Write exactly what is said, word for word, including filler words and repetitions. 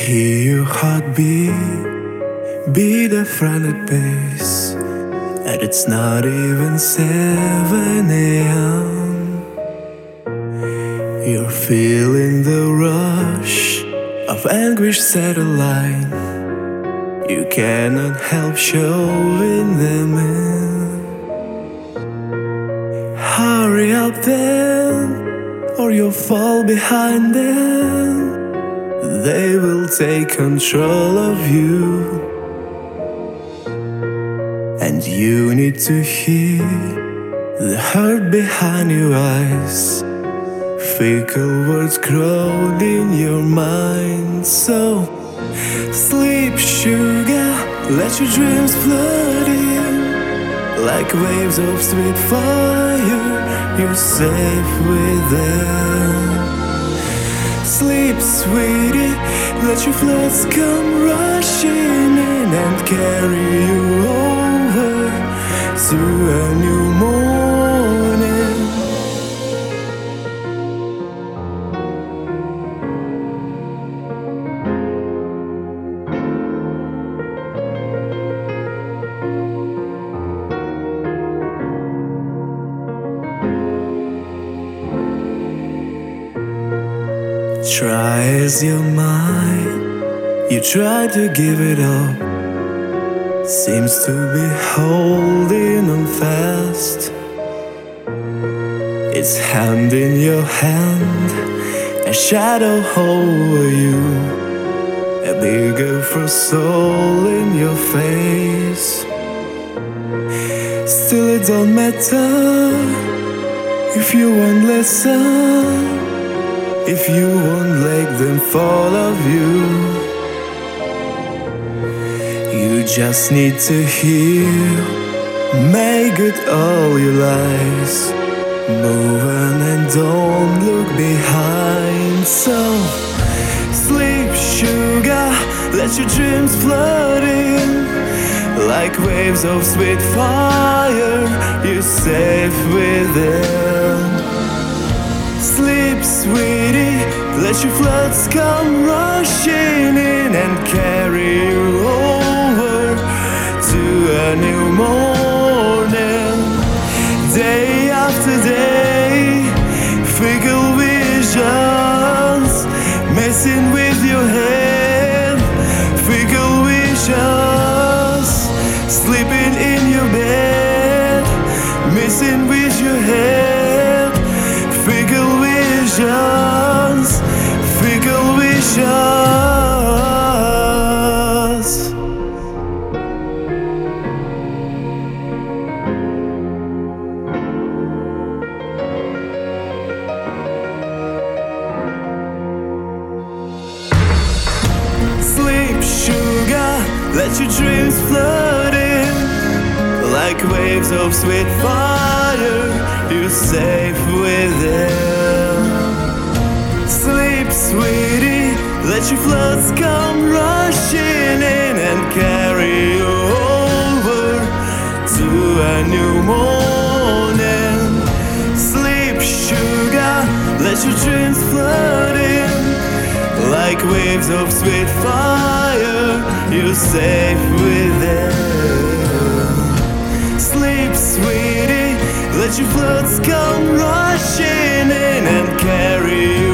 Hear your heartbeat, beat a frantic pace, and it's not even seven a.m. You're feeling the rush of anguish satellite. You cannot help showing them in. Hurry up then, or you'll fall behind them. They will take control of you, and you need to hear the hurt behind your eyes. Fickle words crowd in your mind. So sleep, sugar, let your dreams flood in. Like waves of sweet fire, you're safe within. Sleep, sweetie, let your floods come rushing in and carry you over to a new morning. Try as you might, you try to give it up. Seems to be holding on fast. It's hand in your hand, a shadow over you, a bigger for soul in your face. Still it don't matter if you won't listen, if you won't let them fall of you. You just need to hear, make good all your lies. Move on and don't look behind. So sleep, sugar, let your dreams flood in. Like waves of sweet fire, you're safe within. Sleep, sweetie, let your floods come rushing in and carry you over to a new morning. Day after day, fickle visions messing with your head. Fickle visions sleeping in your bed, messing with your head. Fickle visions, fickle visions. Sleep, sugar, let your dreams flood in. Like waves of sweet fire, you're safe within. Sleep, sweetie, let your floods come rushing in and carry you over to a new morning. Sleep, sugar, let your dreams flood in. Like waves of sweet fire, you're safe within. Sleep, sweetie, let your floods come rushing in and carry you